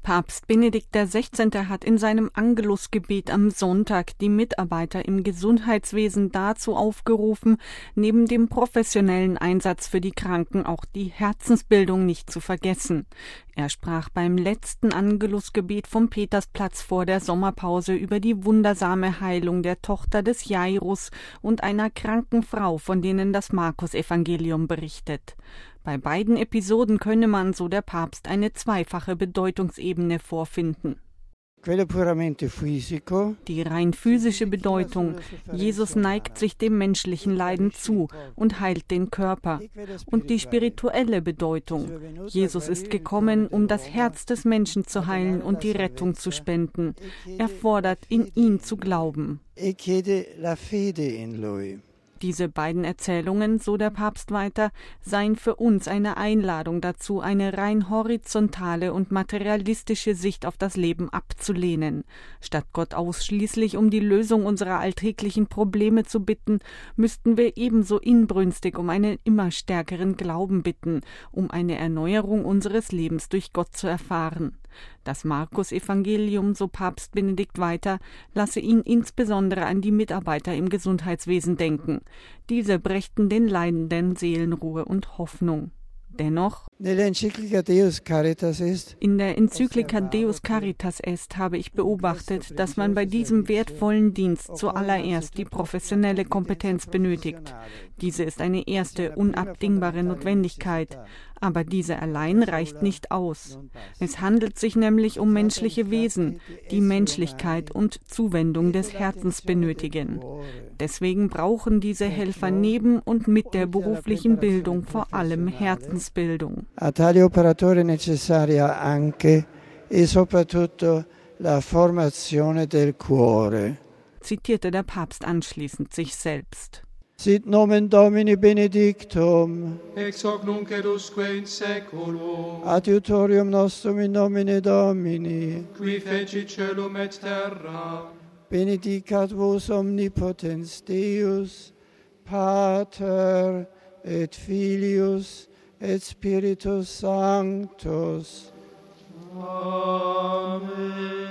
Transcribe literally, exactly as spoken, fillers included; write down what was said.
Papst Benedikt der Sechzehnte hat in seinem Angelusgebet am Sonntag die Mitarbeiter im Gesundheitswesen dazu aufgerufen, neben dem professionellen Einsatz für die Kranken auch die Herzensbildung nicht zu vergessen. Er sprach beim letzten Angelusgebet vom Petersplatz vor der Sommerpause über die wundersame Heilung der Tochter des Jairus und einer kranken Frau, von denen das Markus-Evangelium berichtet. Bei beiden Episoden könne man, so der Papst, eine zweifache Bedeutungsebene vorfinden. Die rein physische Bedeutung: Jesus neigt sich dem menschlichen Leiden zu und heilt den Körper. Und die spirituelle Bedeutung: Jesus ist gekommen, um das Herz des Menschen zu heilen und die Rettung zu spenden. Er fordert, in ihn zu glauben. Diese beiden Erzählungen, so der Papst weiter, seien für uns eine Einladung dazu, eine rein horizontale und materialistische Sicht auf das Leben abzulehnen. Statt Gott ausschließlich um die Lösung unserer alltäglichen Probleme zu bitten, müssten wir ebenso inbrünstig um einen immer stärkeren Glauben bitten, um eine Erneuerung unseres Lebens durch Gott zu erfahren. Das Markus-Evangelium, so Papst Benedikt weiter, lasse ihn insbesondere an die Mitarbeiter im Gesundheitswesen denken. Diese brächten den Leidenden Seelenruhe und Hoffnung. Dennoch, in der Enzyklika Deus Caritas Est habe ich beobachtet, dass man bei diesem wertvollen Dienst zuallererst die professionelle Kompetenz benötigt. Diese ist eine erste, unabdingbare Notwendigkeit. Aber diese allein reicht nicht aus. Es handelt sich nämlich um menschliche Wesen, die Menschlichkeit und Zuwendung des Herzens benötigen. Deswegen brauchen diese Helfer neben und mit der beruflichen Bildung vor allem Herzensbildung. A tali operatori necessaria anche e soprattutto la formazione del cuore. Zitierte der Papst anschließend sich selbst. Sit nomen Domini benedictum, ex hoc nunc et usque in saeculum, adiutorium nostrum in nomine Domini, qui fecit caelum et terra, benedicat vos omnipotens Deus, Pater et Filius et Spiritus Sanctus. Amen.